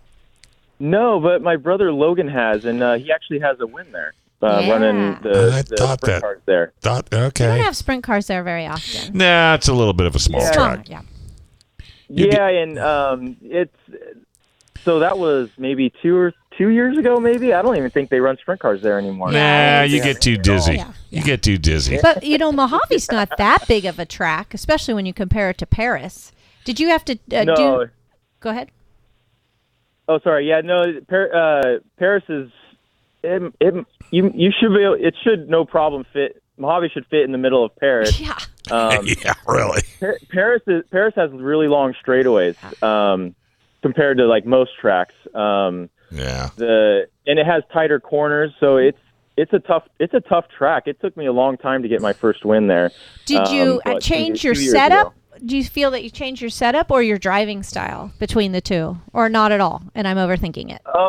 No, but my brother Logan has, and uh, he actually has a win there, uh, Yeah. running the, I the thought sprint that- cars there. Thought We don't okay. have sprint cars there very often. Nah, it's a little bit of a small Yeah. Smaller, track. yeah. You Yeah, and um, it's so that was maybe two or two years ago. Maybe I don't even think they run sprint cars there anymore. Nah, Yeah, you yeah, get too at all. dizzy. Yeah, You get too dizzy. But you know, Mojave's not that big of a track, especially when you compare it to Paris. Did you have to uh, No. do? Go ahead. Oh, sorry. Yeah, no. Par- uh, Paris is. It, it, you you should be. Able, it should no problem fit. Mojave should fit in the middle of Paris. Yeah. Um, Yeah, really. Par- Paris is, Paris has really long straightaways um, compared to like most tracks. Um, Yeah. the and it has tighter corners, so it's it's a tough it's a tough track. It took me a long time to get my first win there. Did you Um, uh, but change two- your two years setup? ago. Do you feel that you changed your setup or your driving style between the two, or not at all? And I'm overthinking it. Um,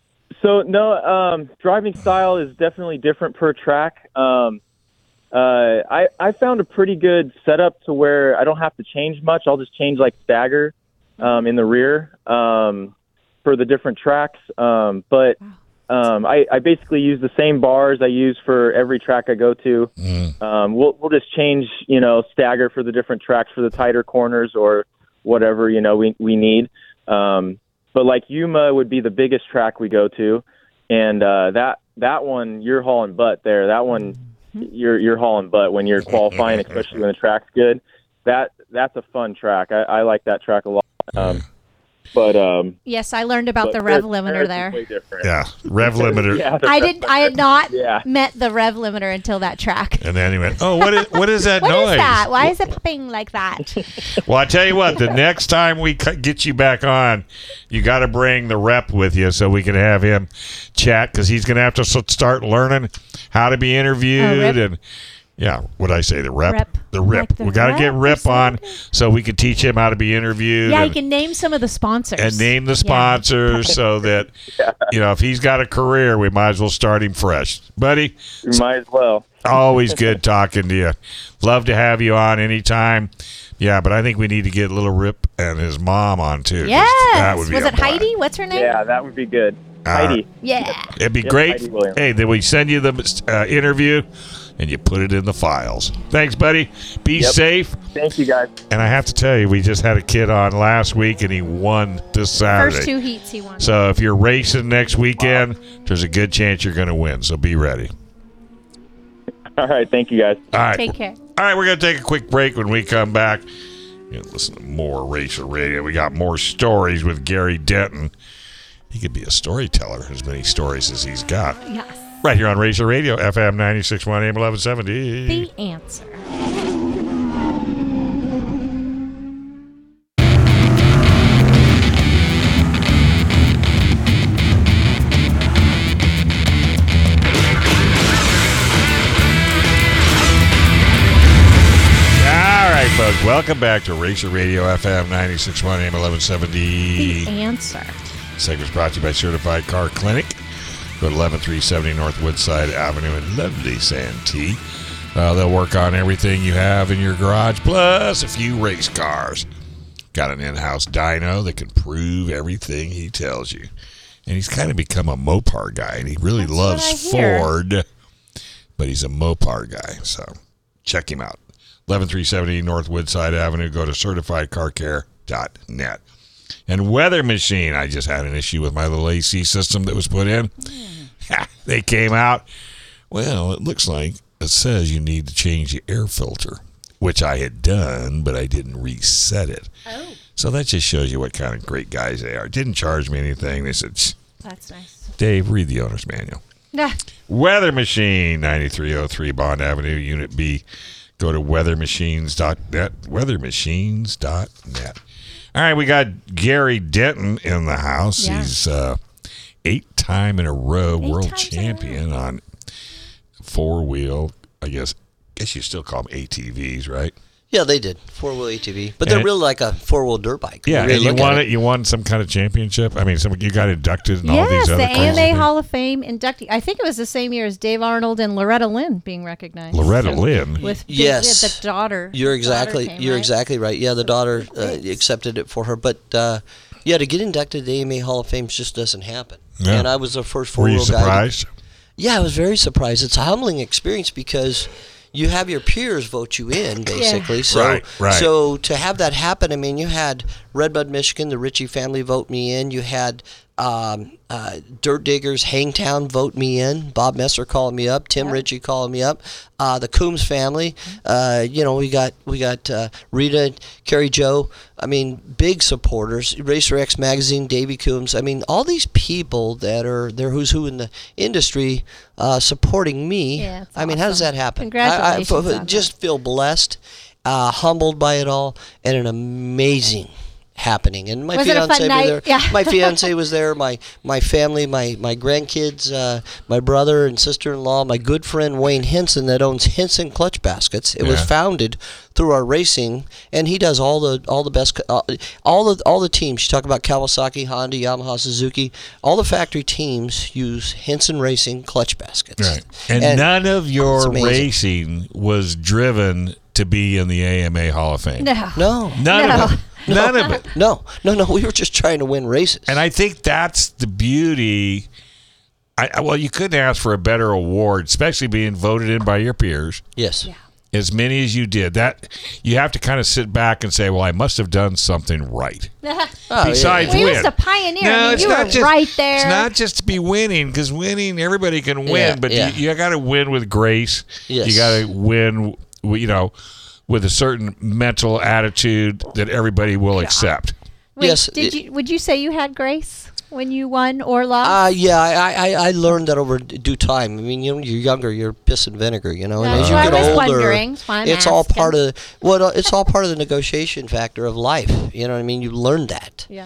so no, um, driving style is definitely different per track. Um, uh, I I found a pretty good setup to where I don't have to change much. I'll just change like stagger um, in the rear um, for the different tracks. Um, but um, I, I basically use the same bars I use for every track I go to. Um, we'll we'll just change, you know, stagger for the different tracks for the tighter corners or whatever, you know, we we need. Um, but like Yuma would be the biggest track we go to, and uh, that that one you're hauling butt there. That one you're you're hauling butt when you're qualifying, especially when the track's good. That that's a fun track. I, I like that track a lot. Um, but um, Yes, I learned about but the rev Paris- limiter Paris is there. way different. Yeah. Rev limiter. Yeah, the I rev didn't. I had limiter. not Yeah. met the rev limiter until that track. And then he went, "Oh, what is what is that What noise?" is that? Why is it popping like that? Well, I tell you what, the next time we c- get you back on, you got to bring the rep with you so we can have him chat, because he's going to have to s- start learning how to be interviewed. rep? And yeah, what I say, the rep, Rep. the rep. Like the we got to get rep or rep on something? so we can teach him how to be interviewed. Yeah, you and, can name some of the sponsors and name the Yeah. sponsors so that you know if he's got a career, we might as well start him fresh, buddy. You might as well. Always good talking to you. Love to have you on anytime. Yeah, but I think we need to get little Rip and his mom on too. 'cause Yes. that would be Was a it Heidi? blast. What's her name? Yeah, that would be good. Uh, Heidi. Yeah. It'd be Yep, great. Heidi Williams. Hey, then we send you the uh, interview, and you put it in the files. Thanks, buddy. Be Yep. safe. Thank you, guys. And I have to tell you, we just had a kid on last week, and he won this Saturday. First two heats he won. So if you're racing next weekend, there's a good chance you're going to win. So be ready. All right, thank you, guys. All right. Take care. All right, we're going to take a quick break. When we come back, you know, listen to more Racer Radio. We got more stories with Gary Denton. He could be a storyteller, as many stories as he's got. Yes. Right here on Racer Radio, F M ninety-six point one, A M eleven seventy. The answer. All right, folks, welcome back to Racer Radio, F M ninety-six point one, A M eleven seventy. The answer. Segment's brought to you by Certified Car Clinic. Go to eleven three seventy North Woodside Avenue in lovely Santee. Uh, they'll work on everything you have in your garage, plus a few race cars. Got an in-house dyno that can prove everything he tells you. And he's kind of become a Mopar guy, and he really That's loves what I hear. Ford, but he's a Mopar guy, so check him out. eleven three seventy North Woodside Avenue. Go to certified car care dot net. And Weather Machine, I just had an issue with my little A C system that was put in. They came out. Well, it looks like it says you need to change the air filter, which I had done, but I didn't reset it. Oh, So that just shows you what kind of great guys they are. Didn't charge me anything. They said, "Shh, that's nice. Dave, read the owner's manual." Yeah. Weather Machine, ninety-three oh three Bond Avenue, Unit B. Go to weather machines dot net, weather machines dot net. All right, we got Gary Denton in the house. Yeah. He's uh, eight time in a row Eight world times in a row. champion on four wheel, I guess, guess you still call them A T Vs, right? Yeah, they did four wheel A T V, but they're And- really like a four wheel dirt bike. Yeah, really and you look at won it. You won some kind of championship. I mean, some you got inducted and all Yes, these the other A M crazy A things. Hall of Fame inductee. I think it was the same year as Dave Arnold and Loretta Lynn being recognized. Loretta So, Lynn. with big- Yes. the daughter. You're daughter exactly came, you're right? exactly right. Yeah, the daughter uh, accepted it for her, but uh, yeah, to get inducted to the A M A Hall of Fame just doesn't happen. Yeah. And I was the first four Were you wheel guy. to- surprised? Yeah, I was very surprised. It's a humbling experience because you have your peers vote you in, basically. So, Right, right. so to have that happen, I mean, you had Redbud, Michigan, the Ritchie family vote me in. You had um, uh, Dirt Diggers, Hangtown vote me in. Bob Messer calling me up. Tim Ritchie calling me up. Uh, the Coombs family. Uh, you know, we got we got uh, Rita, Carrie Joe. I mean, big supporters. Racer X Magazine, Davey Coombs. I mean, all these people that are they're who's who in the industry uh, supporting me. Yeah, it's I mean, how does awesome. that happen? Congratulations I, I, on just feel blessed, uh, humbled by it all, and an amazing happening. And my Was it a fiance fun night? was there. Yeah. My fiance was there. My my family, my my grandkids, uh, my brother and sister-in-law, my good friend Wayne Henson that owns Henson Clutch Baskets. It was Yeah. founded through our racing, and he does all the all the best uh, all the all the teams. You talk about Kawasaki, Honda, Yamaha, Suzuki. All the factory teams use Henson Racing Clutch Baskets. Right. And, And none of it's your amazing. racing was driven to be in the A M A Hall of Fame. No. No, None No. of it. None of it. no, no, no. We were just trying to win races. And I think that's the beauty. I, I- well, you couldn't ask for a better award, especially being voted in by your peers. yes. As many as you did, that you have to kind of sit back and say, "Well, I must have done something right." Oh, Besides Well, he was win. the pioneer. No, I mean, it's you not were just, right there. It's not just to be winning, because winning, everybody can win, Yeah, but yeah. you, you got to win with grace. Yes. You got to win, w- you know, with a certain mental attitude that everybody will accept. Wait, Yes, Did it- you? Would you say you had grace when you won or lost? Uh, yeah, I, I, I learned that over due time. I mean, you know, you're younger, you're piss and vinegar, you know. And That's as you what I get was older, wondering. That's why I'm it's all asking. part of well, it's all part of the negotiation factor of life. You know what I mean? You learn that. Yeah.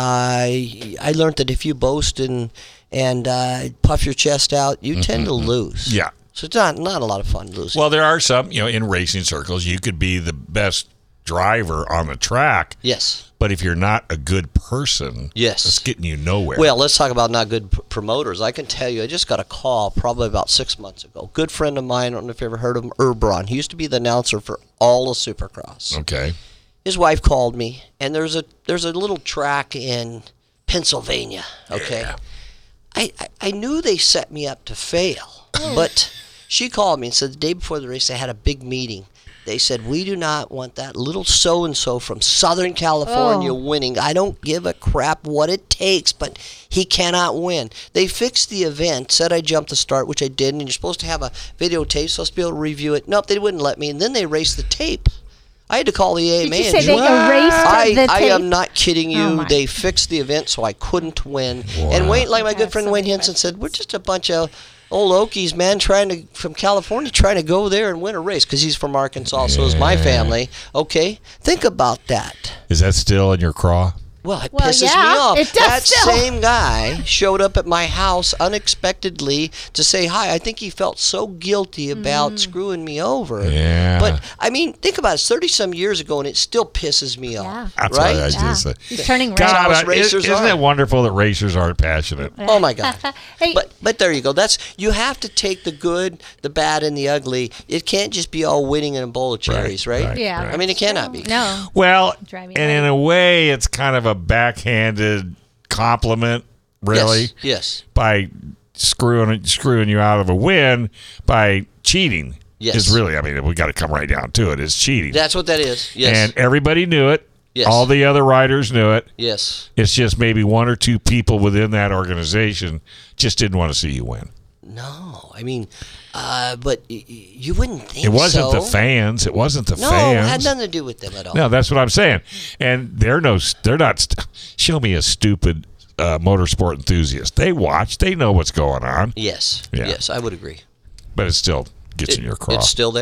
I I learned that if you boast and and uh, puff your chest out, you tend to lose. Yeah. So it's not not a lot of fun losing. Well, there are some, you know, in racing circles, you could be the best driver on the track, yes. but if you're not a good person, Yes. it's getting you nowhere. Well, let's talk about not good p- promoters. I can tell you, I just got a call probably about six months ago. Good friend of mine, I don't know if you ever heard of him, Erbron. He used to be the announcer for all of Supercross. okay. His wife called me, and there's a there's a little track in Pennsylvania. Okay, Yeah. I, I I knew they set me up to fail, but she called me and said the day before the race they had a big meeting. They said, we do not want that little so-and-so from Southern California Oh. winning. I don't give a crap what it takes, but he cannot win. They fixed the event, said I jumped the start, which I did, and you're supposed to have a videotape, supposed to be able to review it. Nope, they wouldn't let me, and then they erased the tape. I had to call the A M A. Did you say and they just- erased I, the I tape? am not kidding you. Oh, my. They fixed the event so I couldn't win. And Wayne, like my good That's friend so Wayne Henson said, we're just a bunch of old Okies, man, trying to from California, trying to go there and win a race because he's from Arkansas. So is my family. Okay, think about that. Is that still in your craw? Well, it Well, pisses yeah, me off. it does that still. same guy showed up at my house unexpectedly to say hi. I think he felt so guilty about Mm. screwing me over. Yeah. But I mean, think about it. It's thirty some years ago, and it still pisses me Yeah. off. That's right? what I Yeah. just said. He's turning red. God, God, how us I- racers isn't are. it wonderful that racers aren't passionate? Oh my God! Hey. But but there you go. That's you have to take the good, the bad, and the ugly. It can't just be all winning and a bowl of cherries, right? right, Yeah. right. I mean, it cannot be. No. Well, Drive me and in a way, it's kind of a backhanded compliment, really, Yes. Yes. by screwing screwing you out of a win by cheating. Yes. Is really, I mean, we got to come right down to it. It's cheating, That's what that is. Yes. and everybody knew it. Yes. All the other riders knew it. yes. It's just maybe one or two people within that organization just didn't want to see you win. No, I mean, uh, but y- y- you wouldn't think It wasn't so. the fans. It wasn't the No, fans. it had nothing to do with them at all. No, that's what I'm saying. And they're no, they're not. St- show me a stupid uh, motorsport enthusiast. They watch. They know what's going on, Yes. Yeah. Yes, I would agree. but it still gets It- in your craw. It's still there.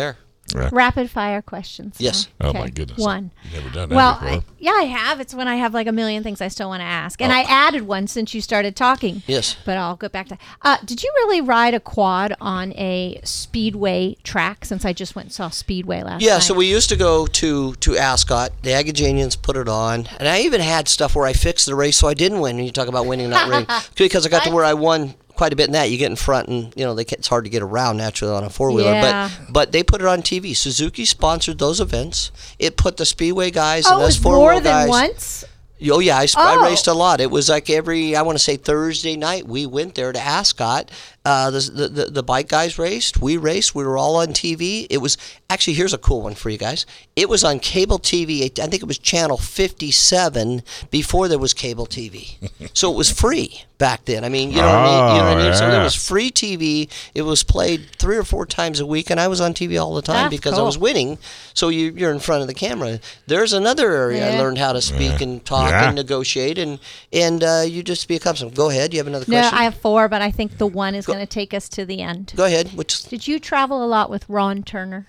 Yeah. Rapid fire questions. Yes. now. Oh, Okay. my goodness. One. You've never done that Well, before. I, yeah, I have. It's when I have like a million things I still want to ask, and Oh. I added one since you started talking. Yes. But I'll go back to. Uh, did you really ride a quad on a speedway track? Since I just went and saw Speedway last Yeah, night. so we used to go to to Ascot. The Agajanians put it on, and I even had stuff where I fixed the race so I didn't win. When you talk about winning, not winning, because I got to where I won quite a bit in that. You get in front, and you know they, it's hard to get around naturally on a four wheeler. Yeah. But but they put it on T V. Suzuki sponsored those events. It put the Speedway guys Oh, and it us was four more wheel than guys. once. Oh yeah, I, sp- Oh. I raced a lot. It was like every I want to say Thursday night we went there to Ascot. Uh, the, the the the bike guys raced. We raced. We were all on T V. It was actually here's a cool one for you guys. It was on cable T V. I think it was channel fifty-seven before there was cable T V. So it was free back then. I mean, you know what I mean? You know what I mean? Oh, So there yeah. was free T V. It was played three or four times a week, and I was on T V all the time That's because I cool. was winning. So you, you're in front of the camera. There's another area I Yeah. learned how to speak and talk Yeah. and negotiate, and and uh, you just become some. Go ahead. You have another No, question? I have four, but I think the one is going to take us to the end. Go ahead. Which Did you travel a lot with Ron Turner?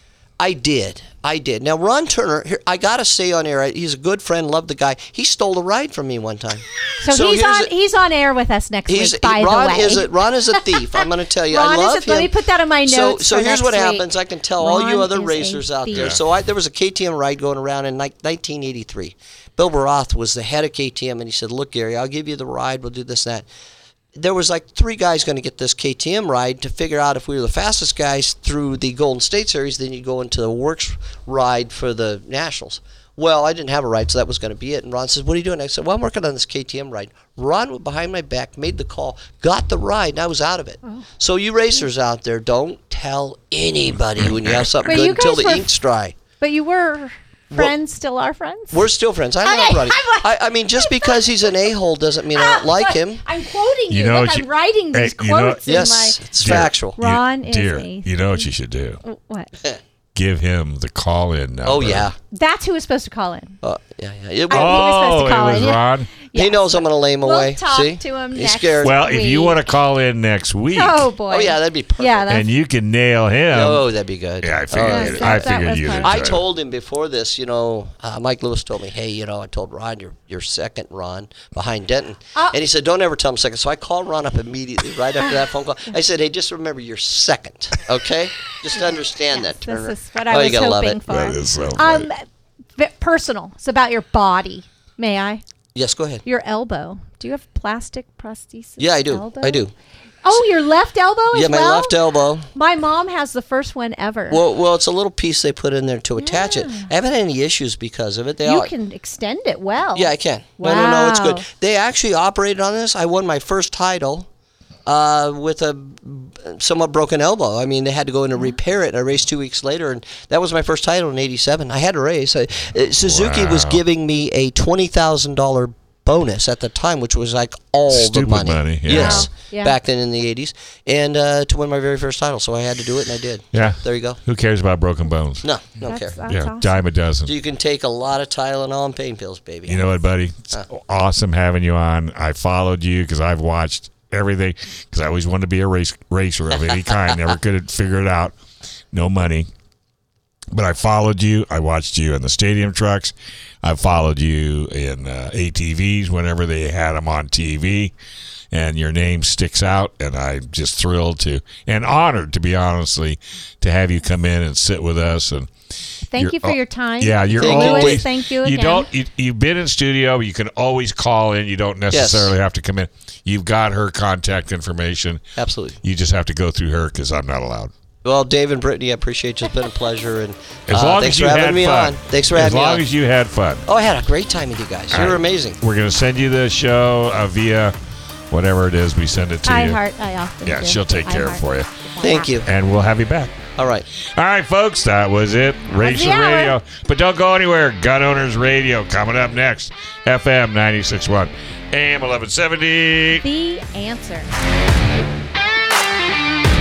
I did. I did. Now Ron Turner, here, I gotta say on air, he's a good friend. Love the guy. He stole a ride from me one time. So, So he's here's on. a- he's on air with us next He's week. By Ron the way, is a Ron is a thief. I'm gonna tell you. Ron I is love a- him. let me put that on my So notes so for here's what next week. happens. I can tell all you Ron other is a racers out there. thief. So I, there was a K T M ride going around in ni- nineteen eighty-three. Bill Baroth was the head of K T M, and he said, "Look, Gary, I'll give you the ride. We'll do this and that." There was like three guys going to get this K T M ride to figure out if we were the fastest guys through the Golden State Series. Then you go into the works ride for the Nationals. Well, I didn't have a ride, so that was going to be it. And Ron says, "What are you doing?" I said, "Well, I'm working on this K T M ride." Ron went behind my back, made the call, got the ride, and I was out of it. Oh. So you racers out there, don't tell anybody when you have something But good you until guys the were- ink's dry. But you were friends. Still are friends. We're still friends. I Okay, love Ronnie. I'm like- I, I mean, just because he's an a-hole doesn't mean I don't like him. I'm quoting you. You know Look, what I'm you- writing these hey, you know- quotes in Yes, my. it's Dear, factual. you- Ron is dear, a- you know what you should do? What? Give him the call-in number. Oh, yeah. That's who was supposed to call in. Uh, yeah, yeah. It- I- well, was supposed Oh, to call it was in, yeah. Ron? he Yes. knows I'm going to lay him We'll away. talk See? to him He's next scared. Well, if you week. want to call in next week, Oh boy. Oh, yeah, that'd be perfect. Yeah, that's and you can nail him. Oh, that'd be good. yeah, I Oh, figured. Yes, I that- that figured was you'd fun. enjoy I it. told him before this, you know, uh, Mike Lewis told me, hey, you know, I told Ron, you're, you're second, Ron, behind Denton. Uh, and he said, don't ever tell him second. So I called Ron up immediately right after that phone call. I said, hey, just remember you're second, okay? Just understand Yes, that, Turner. this is what I oh, you was gotta love hoping it. for. That is so funny. Um, v- personal. It's about your body. May I? Yes, go ahead. Your elbow. Do you have plastic prosthesis? Yeah, I do. Elbow? I do. Oh, your left elbow Yeah, as my well? left elbow. My mom has the first one ever. Well, well, it's a little piece they put in there to attach it. I haven't had any issues because of it. They you all, can extend it well. Yeah, I can. No, no, no, it's good. Wow. They actually operated on this. I won my first title uh, with a somewhat broken elbow. I mean, they had to go in and repair it, and I raced two weeks later, and that was my first title in eighty-seven. I had to race. I, uh, Suzuki was Wow. giving me a twenty thousand dollars bonus at the time, which was like all Stupid the money. money, yeah. Yes, Wow. Yeah. back then in the eighties, and uh, to win my very first title. So I had to do it, and I did. Yeah. There you go. Who cares about broken bones? No, don't That's, care. that's yeah, awesome. dime a dozen. You can take a lot of Tylenol and pain pills, baby. You know what, buddy? It's awesome having you on. I followed you because I've watched everything because I always wanted to be a race racer of any kind. Never could figure it out. No money. But I followed you. I watched you in the stadium trucks. I followed you in uh, A T Vs whenever they had them on T V. And your name sticks out, and I'm just thrilled to and honored, to be honestly, to have you come in and sit with us. And Thank you're you for al- your time. Yeah, you're Thank you. always. Lewis, thank you You again. don't. You, you've been in studio. You can always call in. You don't necessarily have to come in. You've got her contact information. Absolutely. You just have to go through her because I'm not allowed. Well, Dave and Brittany, I appreciate you. It's been a pleasure, and As uh, long thanks as you for having had me fun. on. Thanks for as having me long on. as you had fun. Oh, I had a great time with you guys. All You're right. amazing. We're gonna send you the show uh, via whatever it is. We send it to I you, heart. I often Yeah, do. she'll take care of it for you. Thank you. and we'll have you back. All right. All right, folks, that was it. Racer the hour. Radio. But don't go anywhere. Gun Owners Radio coming up next. F M ninety-six point one, A M eleven seventy. The answer.